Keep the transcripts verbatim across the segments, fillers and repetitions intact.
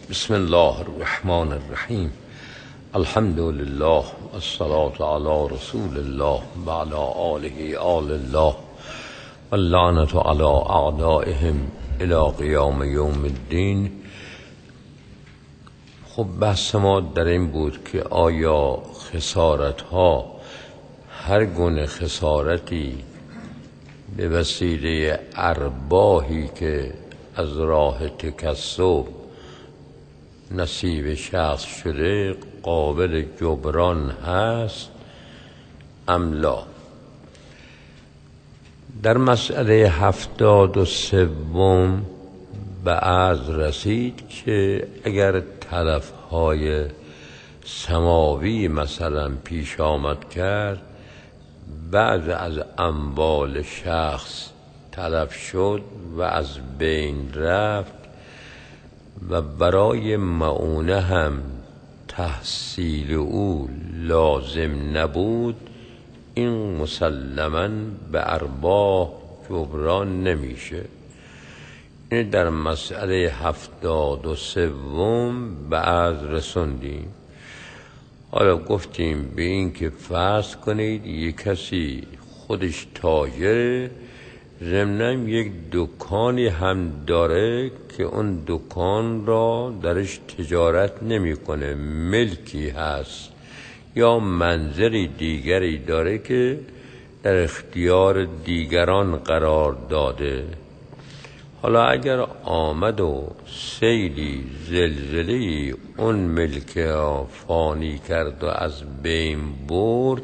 بسم الله الرحمن الرحیم. الحمد لله والصلاة علی رسول الله و علی آله آل الله و اللعنة علی اعدائهم الی قیام یوم الدین. خب بحث ما در این بود که آیا خسارت ها، هر گونه خسارتی به وسیله ارباحی که از راه تکسب نصیب شخص شده، قابل جبران هست ام لا؟ در مسئله هفتاد و سوم به عرض رسید که اگر تلفهای سماوی مثلا پیش آمد کرد، بعض از اموال شخص تلف شد و از بین رفت و برای معونه هم تحصیل او لازم نبود، این مسلماً به ارباح جبران نمیشه. این در مسئله هفتاد و سوم به عرض رسوندیم. حالا گفتیم به این که فرض کنید یک کسی خودش تاجره، ضمناً یک دکانی هم داره که اون دکان را درش تجارت نمیکنه، ملکی هست، یا منزلی دیگری داره که در اختیار دیگران قرار داده. حالا اگر آمد و سیلی زلزله‌ای اون ملک را فانی کرد و از بین برد،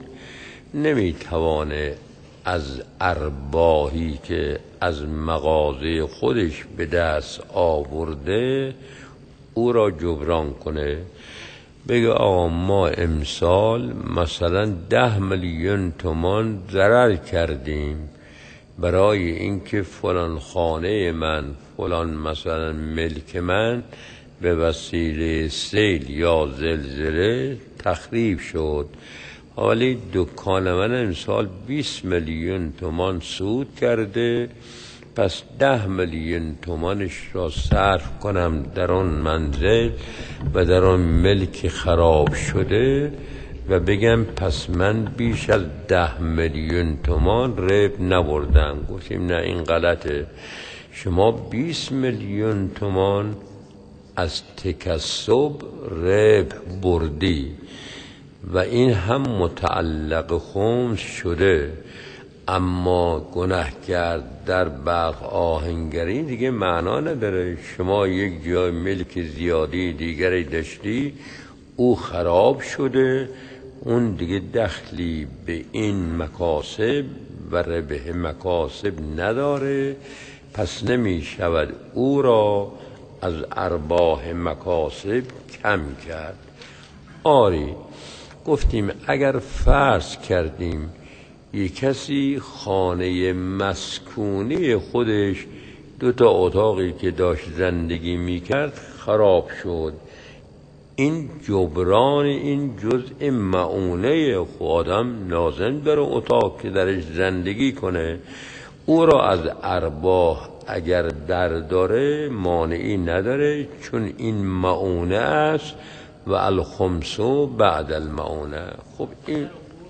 نمیتوانه از ارباحی که از مغازه خودش به دست آورده او را جبران کنه. بگه آقا ما امسال مثلا ده میلیون تومان ضرر کردیم برای اینکه فلان خانه من، فلان مثلا ملک من به وسیله سیل یا زلزله تخریب شد، ولی دکان من امسال بیست میلیون تومان سود کرده، پس ده میلیون تومانش را صرف کنم در آن منزل و در آن ملک خراب شده و بگم پس من بیش از ده میلیون تومان ربح نبردم. گفتیم نه، این غلطه. شما بیست میلیون تومان از تکسب ربح بردی و این هم متعلق خمس شده، اما گناه کرد در بلخ آهنگری دیگه معنا نداره. شما یک جای ملک زیادی دیگری داشتی، او خراب شده، اون دیگه دخلی به این مکاسب و ربح مکاسب نداره، پس نمی شود او را از ارباح مکاسب کم کرد. آری، گفتیم اگر فرض کردیم یک کسی خانه مسکونی خودش، دو تا اتاقی که داشت زندگی میکرد خراب شد، این جبران این جزء معونه خودم لازم داره اتاق که درش زندگی کنه، او را از ارباح اگر در داره مانعی نداره، چون این معونه است و الخمسو بعد المعونه. خب این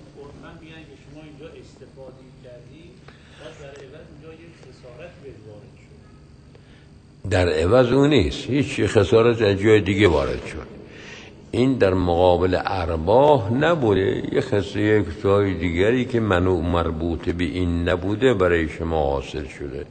در عوض اون نیست، هیچ خسارت از جای دیگه وارد شد. این در مقابل ارباح نبوده، یه خسارت یک جای دیگری که منو مربوط به این نبوده برای شما حاصل شده.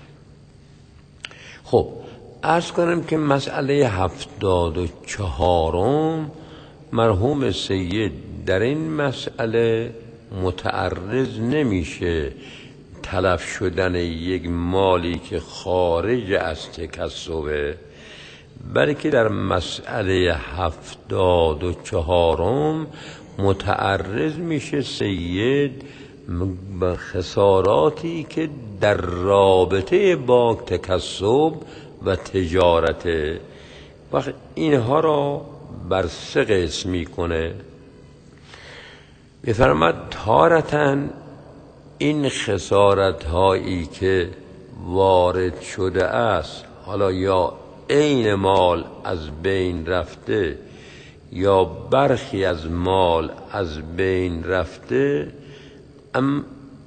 خب عرض کنم که مسئله هفتاد و چهارم، مرحوم سید در این مسئله متعرض نمیشه تلف شدن یک مالی که خارج از تکسبه، بلکه در مسئله هفتاد و چهارم متعرض میشه سید به خساراتی که در رابطه با تکسب و تجارته. وقت اینها را بر سه قسم میکنه. میفرماد تارتن این خسارت هایی که وارد شده است، حالا یا عین مال از بین رفته یا برخی از مال از بین رفته، ام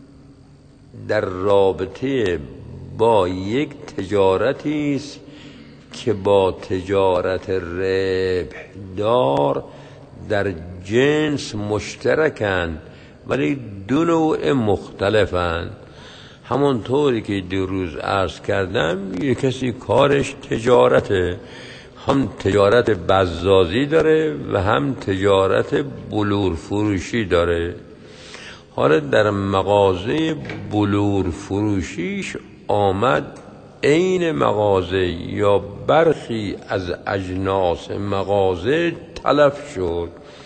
در رابطه با یک تجارتی است که با تجارت ربح دار در جنس مشترکند ولی دو نوع مختلفند. همونطوری که دیروز عرض کردم یک کسی کارش تجارته، هم تجارت بزازی داره و هم تجارت بلور فروشی داره. حالا در مغازه بلور فروشیش آمد عین مغازه یا برخی از اجناس مغازه تلف شد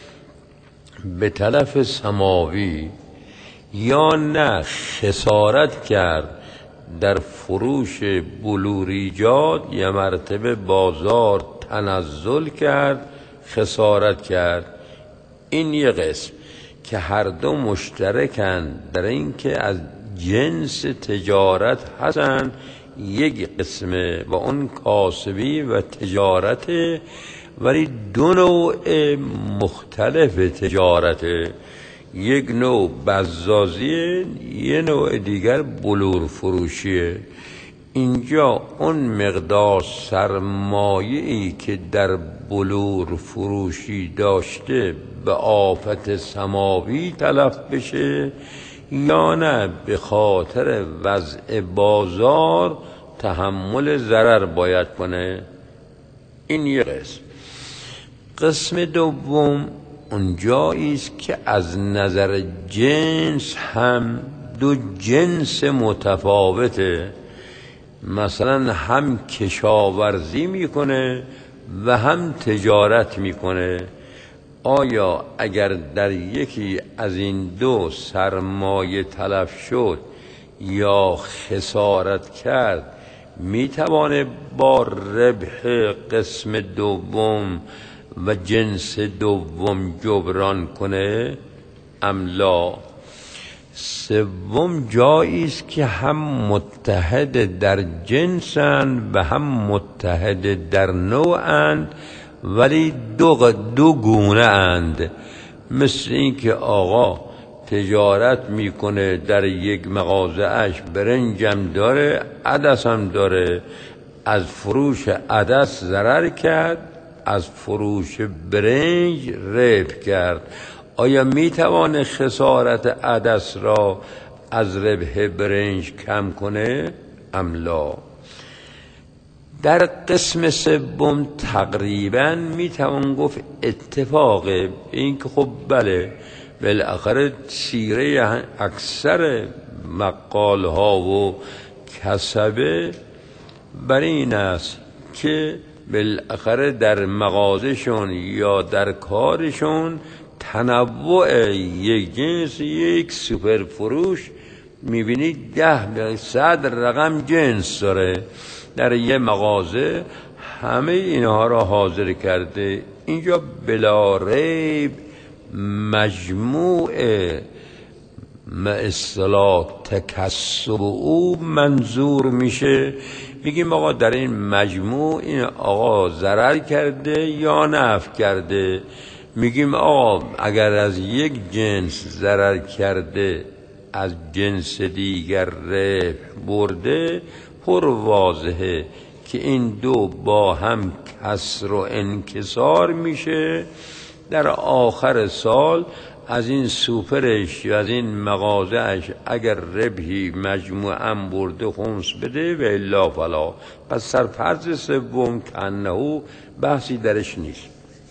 به تلف سماوی، یا نه خسارت کرد در فروش بلوریجات، یا مرتبه بازار تنزل کرد خسارت کرد. این یه قسم که هر دو مشترکند در این که از جنس تجارت هستند. یک قسمه و اون کاسبی و تجارت، ولی دو نوع مختلف تجارته، یک نوع بزازیه، یه نوع دیگر بلور فروشیه. اینجا اون مقدار سرمایه‌ای که در بلور فروشی داشته به آفت سماوی تلف بشه یا نه به خاطر وضع بازار تحمل ضرر باید کنه. این یه قسم. قسم دوم اونجایی است که از نظر جنس هم دو جنس متفاوته، مثلا هم کشاورزی میکنه و هم تجارت میکنه. آیا اگر در یکی از این دو سرمایه تلف شد یا خسارت کرد میتوانه با ربح قسم دوم و جنس دوم جبران کنه ام لا؟ سوم جایی است که هم متحد در جنسند و هم متحد در نوعند ولی دو, دو گونه اند. مثل این که آقا تجارت میکنه در یک مغازه اش برنجم داره عدس هم داره، از فروش عدس ضرر کرد، از فروش برنج ربح کرد. آیا میتوانه خسارت عدس را از ربح برنج کم کنه ام لا؟ در قسم سوم تقریبا میتوان گفت اتفاقه، این که خب بله بالاخره سیره اکثر مقال ها و کسبه بر این است که بالاخره در مغازشون یا در کارشون تنوع یک جنس، یک سوپر فروش میبینید ده به صد رقم جنس داره در یه مغازه، همه اینها را حاضر کرده. اینجا بلا ریب مجموع اصطلاح تکسب او منظور میشه. میگیم آقا در این مجموع این آقا ضرر کرده یا نفع کرده. میگیم آقا اگر از یک جنس ضرر کرده از جنس دیگر ربح برده، پر واضحه که این دو با هم کسر و انکسار میشه. در آخر سال از این سوپرش یا از این مغازهش اگر ربحی مجموعاً برده خمس بده و الا فلا. پس سرفرض سوم که انه بحثی درش نیست.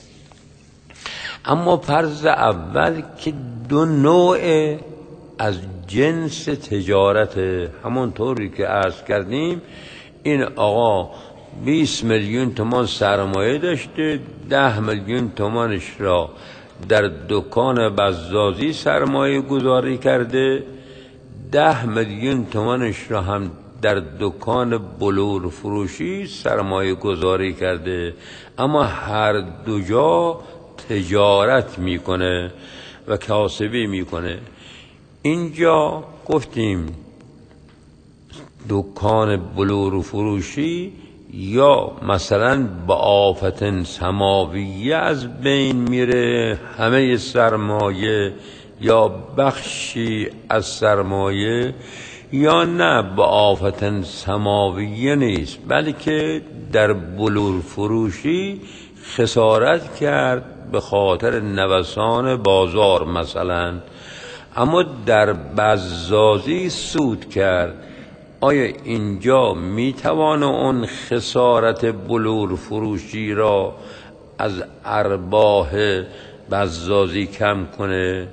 اما فرض اول که دو نوع از جنس تجارت، همونطوری که عرض کردیم این آقا بیست میلیون تومان سرمایه داشته، ده میلیون تومانش را در دکان بزازی سرمایه گذاری کرده، ده میلیون تومانش را هم در دکان بلور فروشی سرمایه گذاری کرده. اما هر دو جا تجارت میکنه و کاسبی میکنه. اینجا گفتیم دکان بلور فروشی یا مثلا با آفت سماویه از بین میره همه سرمایه یا بخشی از سرمایه، یا نه با آفت سماویه نیست بلکه در بلور فروشی خسارت کرد به خاطر نوسان بازار مثلا، اما در بزازی سود کرد. آیا اینجا میتوانه اون خسارت بلور فروشی را از ارباح بزازی کم کنه؟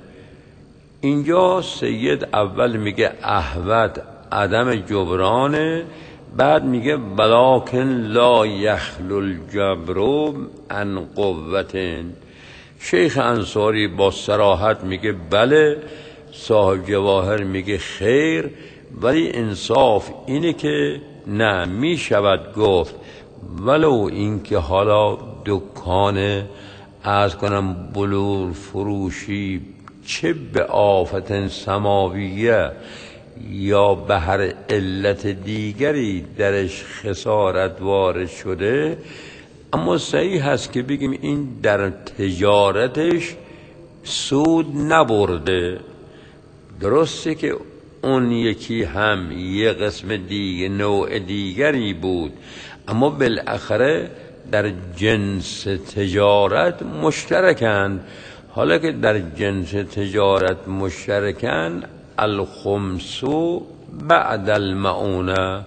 اینجا سید اول میگه احوت عدم جبرانه، بعد میگه ولکن لا یخلو الجبر عن قوة. شیخ انصاری با صراحت میگه بله، صاحب جواهر میگه خیر، ولی انصاف اینه که نه، میشود گفت ولو اینکه حالا دکان از کنم بلور فروشی چه به آفت سماویه یا به هر علت دیگری درش خسارت وارد شده، اما صحیح هست که بگیم این در تجارتش سود نبرده. درسته که اون یکی هم یه قسم دیگه نوع دیگری بود، اما بالاخره در جنس تجارت مشترکند. حالا که در جنس تجارت مشترکند، الخمس بعد المعونه،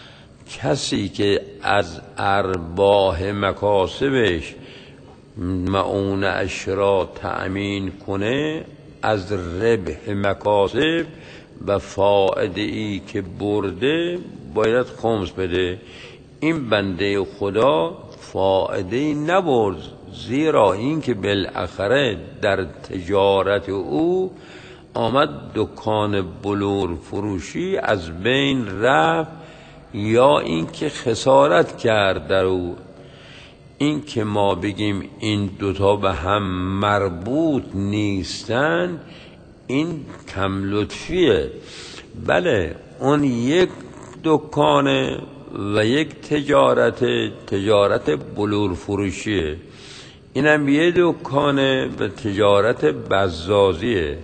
کسی که از ارباح مکاسبش معونه اش را تأمین کنه از ربح مکاسب و فائده ای که برده باید خمس بده. این بنده خدا فائده ای نبرد، زیرا این که بالاخره در تجارت او آمد دکان بلور فروشی از بین رفت، یا این که خسارت کرد در او. این که ما بگیم این دوتا به هم مربوط نیستن، این کم لطفیه. بله، اون یک دکانه و یک تجارت تجارت بلور فروشیه، اینم یه دکانه و تجارت بزازیه.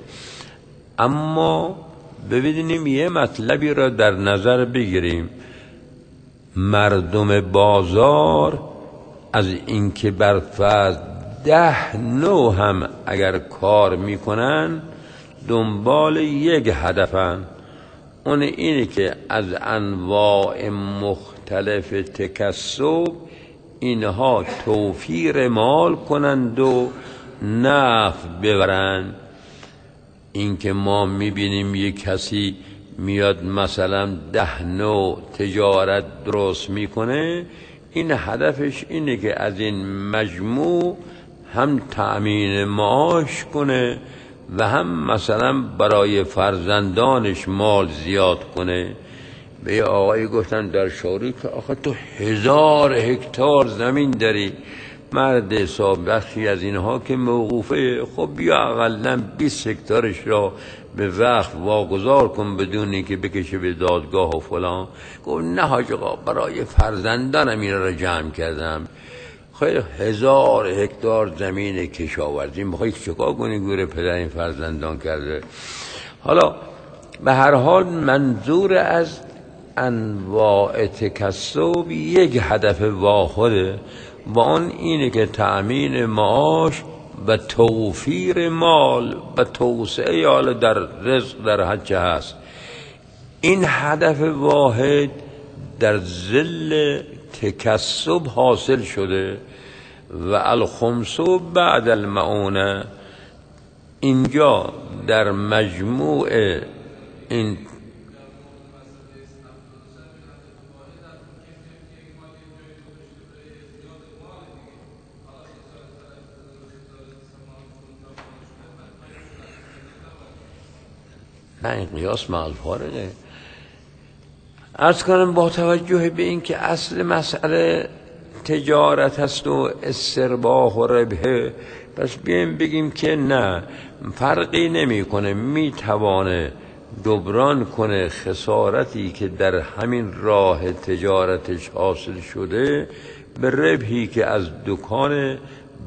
اما ببینیم یه مطلبی را در نظر بگیریم، مردم بازار از اینکه بر فرض ده نوع هم اگر کار میکنن دنبال یک هدفن، اون اینه که از انواع مختلف تکسب اینها توفیر مال کنند و نفع ببرند. این که ما میبینیم یک کسی میاد مثلا ده نوع تجارت درست میکنه، این هدفش اینه که از این مجموع هم تأمین معاش کنه و هم مثلا برای فرزندانش مال زیاد کنه. به یه آقایی گفتن در شوری که آخه تو هزار هکتار زمین داری، مرد حساب بخشی از اینها که موقوفه، خب بیا اقلا بیست هکتارش را به وقف واگذار کن بدون اینکه بکشه به دادگاه و فلان. گفت نه حاج آقا، برای فرزندانم این را جمع کردم. خیلی هزار هکتار زمین کشاورزی میخوای چیکار کنی؟ گوره پدر این فرزندان کرده. حالا به هر حال منظور از انواع تکسب یک هدف واحده و آن اینه که تأمین معاش و توفیر مال و توسعه حالا در رزق در هر چه هست. این هدف واحد در ظل تکسب حاصل شده و الخمس بعد المعونه. اینجا در مجموع این نه، این قیاس مع الفارقه. عرض کنم با توجه به این که اصل مسئله تجارت هست و استرباح و ربح، پس بیایم بگیم که نه، فرقی نمیکنه، میتوانه جبران کنه خسارتی که در همین راه تجارتش حاصل شده به ربحی که از دکان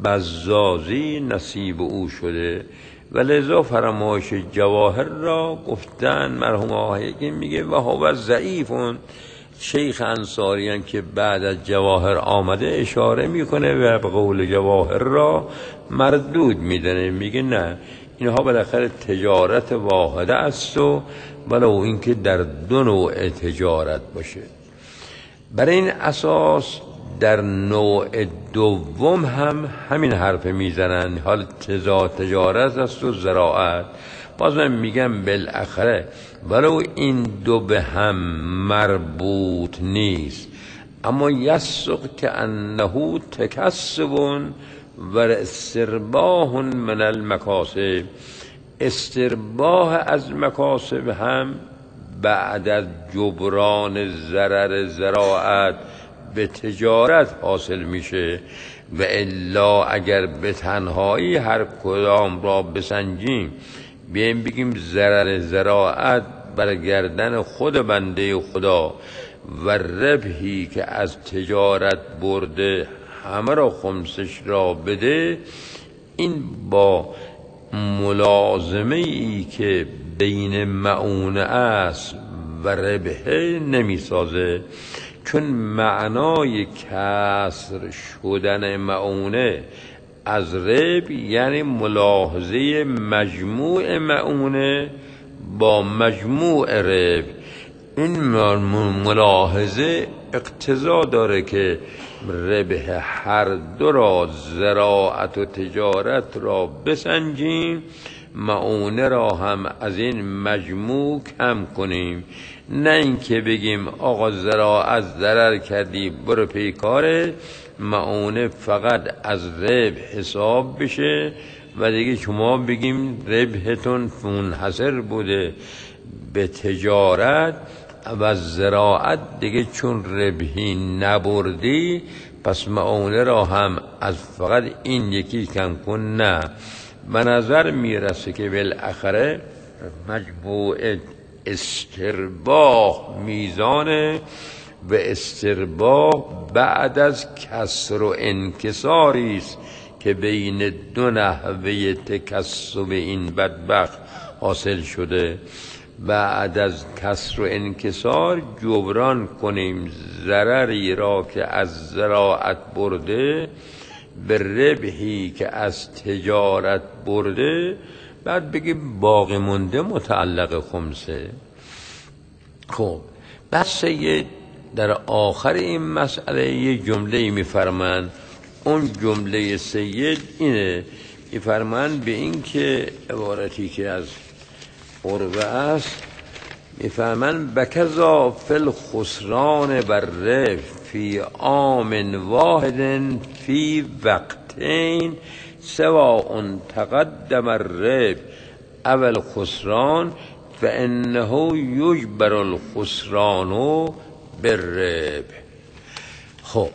بزازی نصیب او شده. و لذا فرمایش جواهر را گفتن مرحوم آقایی میگه و هو ضعیفون. شیخ انصاریان که بعد از جواهر آمده اشاره میکنه و به قول جواهر را مردود میدنه، میگه نه اینها بالاخره تجارت واحده است و ولو اینکه در دو نوع تجارت باشه. برای این اساس در نوع دوم هم همین حرف میزنن، حال تجارت است و زراعت. باز من میگم بالاخره ولو این دو به هم مربوط نیست، اما یسق که انه تکسب و استرباح من المکاسب، استرباح از مکاسب هم بعد از جبران ضرر زراعت به تجارت حاصل میشه. و الا اگر به تنهایی هر کدام را بسنجیم بیایم بگیم ضرر زراعت بر گردن خود بنده خدا و ربحی که از تجارت برده همه را خمسش را بده، این با ملازمه ای که بین معونه است و ربحه نمی سازه. چون معنای کسر شدن معونه از ربح یعنی ملاحظه مجموع معونه با مجموع ربح. این ملاحظه اقتضا داره که ربح هر دو را، زراعت و تجارت را بسنجیم، معونه را هم از این مجموع کم کنیم. نه اینکه بگیم آقا زراعت ضرر کردی برو پی کاره، معونه فقط از ربح حساب بشه و دیگه شما بگیم ربحتون منحصر بوده به تجارت و زراعت، دیگه چون ربحی نبردی پس معونه را هم از فقط این یکی کم کن. نه، به نظر میرسه که بالاخره مجموع استرباح میزانه و استرباح بعد از کسر و انکساری است که بین دو نحوه تکسب این بدبخت حاصل شده. بعد از کسر و انکسار جبران کنیم ضرری را که از زراعت برده به ربحی که از تجارت برده، بعد بگیم باقی مونده متعلق خمسه. خب بس سید در آخر این مسئله یه جمله میفرمند، اون جمله سید اینه، میفرمند به این که عبارتی که از عروه است، میفرمند بکذا فی الخسران بر ربح فی عام واحد فی وقتین سواء تقدم الربح او الخسران فانه یجبر الخسران بالربح. خب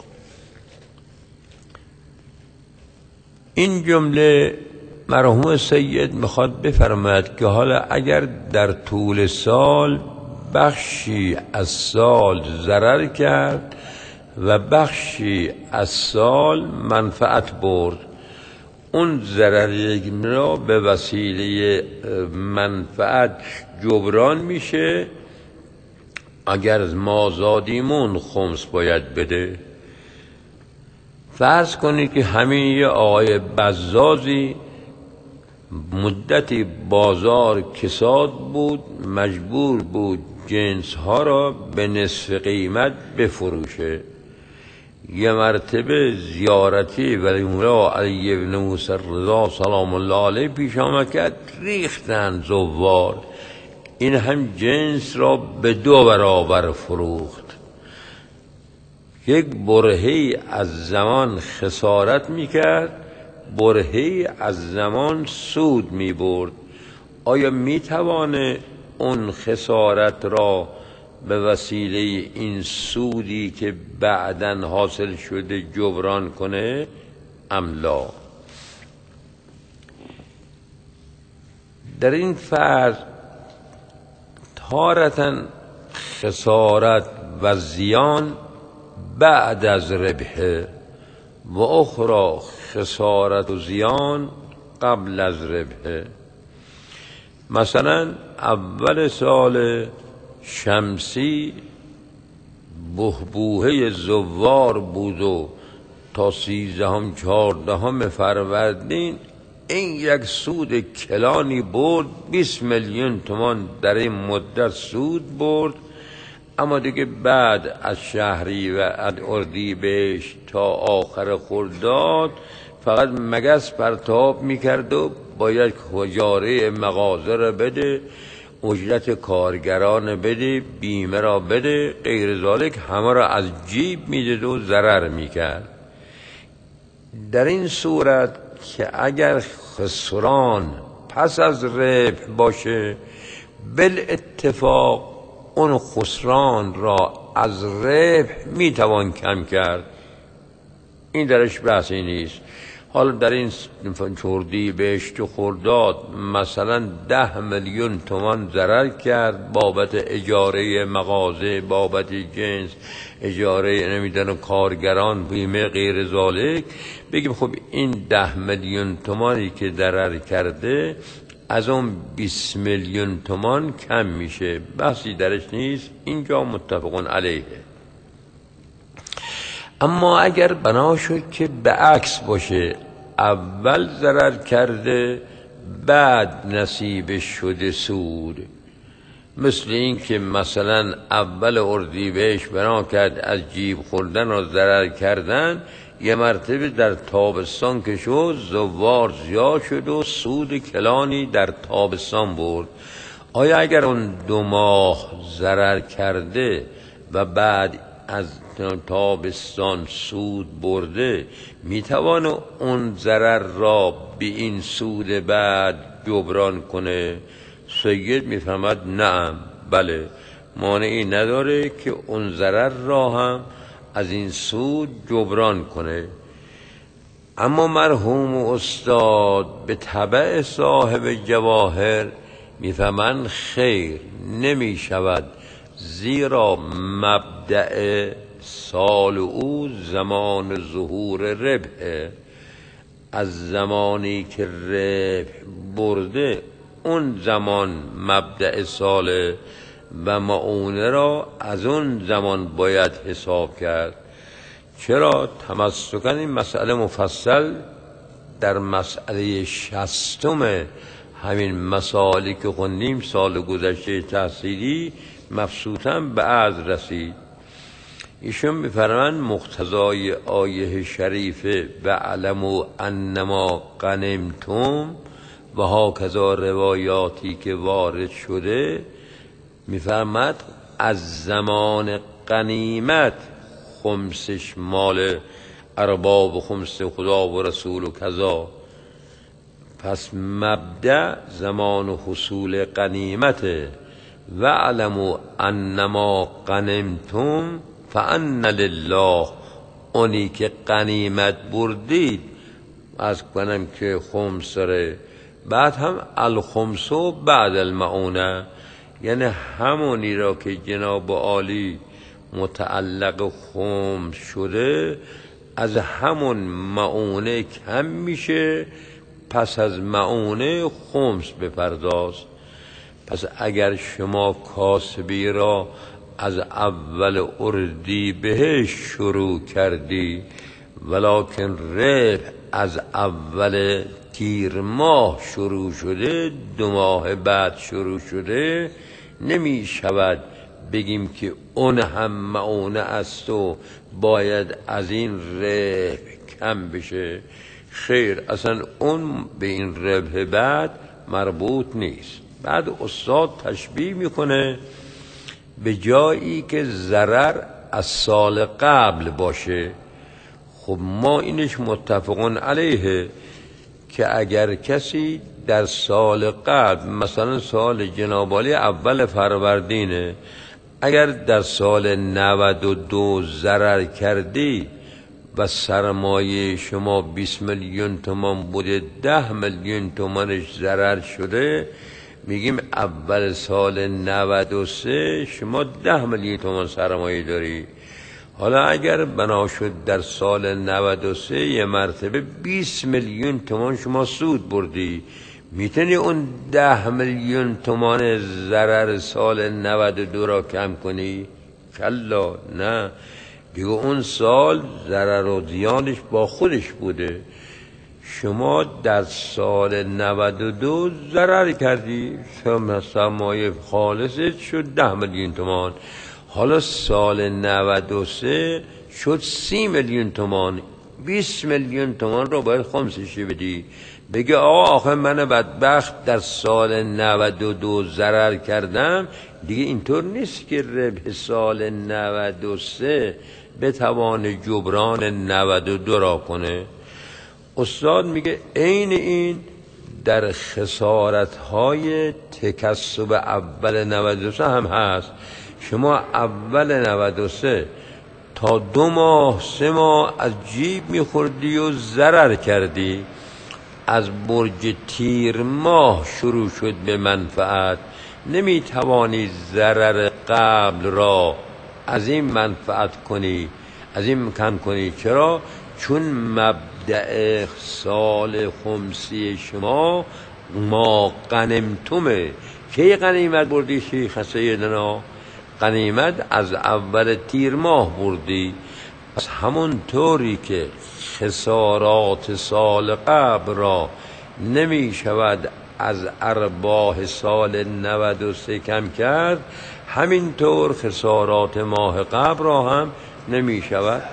این جمله مرحوم سید میخواد بفرماید که حالا اگر در طول سال بخشی از سال ضرر کرد و بخشی از سال منفعت برد، اون ضرری را به وسیله منفعت جبران میشه. اگر ما زادیمون خمس باید بده. فرض کنید که همین یه آقای بزازی مدتی بازار کساد بود، مجبور بود جنس ها را به نصف قیمت بفروشه. یه مرتبه زیارتی ولی مولا علی بن موسی رضا سلام الله علیه پیش آمد کرد، ریختن زوار، این هم جنس را به دو برابر فروخت. یک برهی از زمان خسارت میکرد، برهی از زمان سود میبرد. آیا میتوانه اون خسارت را به وسیله این سودی که بعداً حاصل شده جبران کنه ام لا؟ در این فرض تارة خسارت و زیان بعد از ربح و اخرى خسارت و زیان قبل از ربح. مثلا اول سال شمسی بحبوحه زوار بود و تا سیزدهم چهاردهم فروردین این یک سود کلانی برد، بیست میلیون تومان در این مدت سود برد. اما دیگه بعد از شهری و از اردیبهشت تا آخر خرداد فقط مگس پرتاب میکرد و باید اجاره مغازه را بده، اجرت کارگران بده، بیمه را بده، غیر ذالک همه را از جیب میداد و ضرر میکرد. در این صورت که اگر خسران پس از ربح باشه، بالاتفاق اون خسران را از ربح میتوان کم کرد، این درش بحثی نیست. حالا در این اردیبهشت و خرداد مثلا ده میلیون تومان ضرر کرد بابت اجاره مغازه، بابت جنس، اجاره نمیدونم کارگران، بیمه غیر ذالک، بگیم خب این ده میلیون تومانی که ضرر کرده از اون بیست میلیون تومان کم میشه، بحثی درش نیست، اینجا متفقون علیه. اما اگر بنا شد که به عکس باشه، اول ضرر کرده بعد نصیب شده سود، مثل این که مثلا اول اردیبهشت بنا کرد از جیب خوردن و ضرر کردن، یه مرتبه در تابستان که شد زوار زیاد شد و سود کلانی در تابستان برد. آیا اگر اون دو ماه ضرر کرده و بعد از تابستان سود برده، میتوانه اون ضرر را به این سود بعد جبران کنه؟ سید میفهمد نعم، بله، مانعی نداره که اون ضرر را هم از این سود جبران کنه. اما مرحوم استاد به تبع صاحب جواهر میفهمن خیر نمی شود، زیرا مبدأ سال او زمان ظهور ربح، از زمانی که ربح برده اون زمان مبدأ سال و معونه را از اون زمان باید حساب کرد. چرا؟ تمسکاً این مسئله مفصل در مسئله شصتم همین مسائلی که خوندیم سال گذشته تحصیلی مبسوطاً به عرض رسید. ایشون می‌فرمایند مقتضای آیه شریفه و علموا انما غنمتم و هاکذا روایاتی که وارد شده، می‌فرماید از زمان غنیمت خمسش مال ارباب و خمس خدا و رسول و کذا، پس مبدأ زمان حصول غنیمته. و علموا انما غنمتم فان لله، اونی که غنیمت بردید از کنم که خمس داره، بعد هم الخمس و بعد المعونه، یعنی همونی را که جناب عالی متعلق خمس شده از همون معونه کم میشه، پس از معونه خمس بپرداز. پس اگر شما کاسبی را از اول اردیبهشت شروع کردی ولکن ربح از اول تیر ماه شروع شده، دو ماه بعد شروع شده، نمی شود بگیم که اون هم معونه است و باید از این ربح کم بشه. خیر، اصلا اون به این ربح بعد مربوط نیست. بعد استاد تشبیه میکنه به جایی که ضرر از سال قبل باشه. خب ما اینش متفقون علیه که اگر کسی در سال قبل، مثلا سال جناب عالی اول فروردینه، اگر در سال نود و دو ضرر کردی و سرمایه شما بیست میلیون تومان بوده، ده میلیون تومانش ضرر شده، میگیم اول سال نود و سه شما ده میلیون تومان سرمایه داری، حالا اگر بنا شد در سال نود و سه یه مرتبه بیست میلیون تومان شما سود بردی، میتونی اون ده میلیون تومان ضرر سال نود و دو را کم کنی؟ کلا نه، دیگه اون سال ضرر و زیانش با خودش بوده. شما در سال نود و دو ضرر کردی، سرمایه خالصت شد ده میلیون تومان، حالا سال نود و سه شد سی میلیون تومان، بیست میلیون تومان رو باید خمسش بدی. بگه آقا آخه من بدبخت در سال نود و دو ضرر کردم، دیگه اینطور نیست که ربح سال نود و سه بتوان جبران نود و دو را کنه. استاد میگه عین این در خسارت‌های تکسب اول نود و سه هم هست. شما اول نود و سه تا دو ماه سه ماه از جیب میخوردی و ضرر کردی، از برج تیر ماه شروع شد به منفعت، نمیتوانی ضرر قبل را از این منفعت کنی، از این کم کنی. چرا؟ چون مبدأ سال خمسی شما ما غنمتمه. کی غنیمت بردی شیخ سیدنا؟ غنیمت از اول تیر ماه بردی. پس همون طوری که خسارات سال قبل را نمی شود از ارباح سال نود و سه کم کرد، همینطور خسارات ماه قبل را هم نمی شود.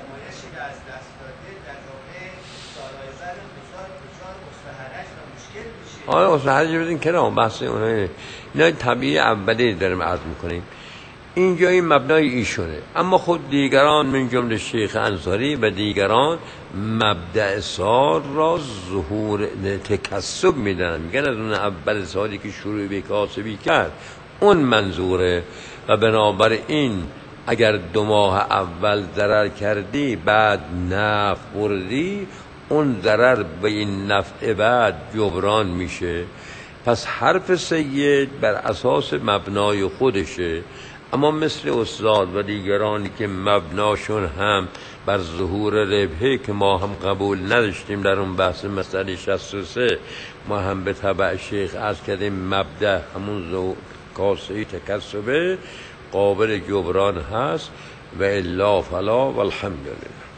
آره مستحرج بدین کنار، بحث اونها اینا طبیعی اولی داریم عرض میکنیم. اینجا این مبنای ایشونه، اما خود دیگران من جمله شیخ انصاری و دیگران مبدأ سال را ظهور تکسب میدن، میگن از اون اول سالی که شروع به کاسبی کرد اون منظوره. و بنابراین اگر دو ماه اول ضرر کردی بعد نفع بردی، اون ضرر به این نفع بعد جبران میشه. پس حرف سید بر اساس مبنای خودشه، اما مثل استاد و دیگرانی که مبناشون هم بر ظهور ربحه که ما هم قبول نداشتیم در اون بحث مسئله شصت و سه، ما هم به تبع شیخ عرض کردیم مبدأ همون کاسه تکسبه قابل جبران هست و الا فلا والحمدلله.